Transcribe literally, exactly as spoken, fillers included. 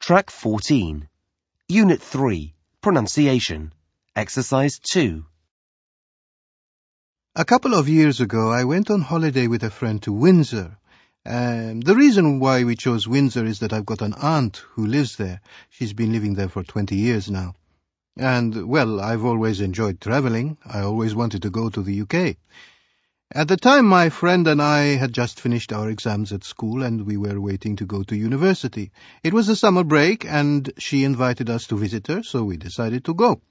Track fourteen. Unit three. Pronunciation. Exercise two. A couple of years ago, I went on holiday with a friend to Windsor. Um, the reason why we chose Windsor is that I've got an aunt who lives there. She's been living there for twenty years now. And, well, I've always enjoyed travelling. I always wanted to go to the U K. At the time, my friend and I had just finished our exams at school and we were waiting to go to university. It was a summer break and she invited us to visit her, so we decided to go.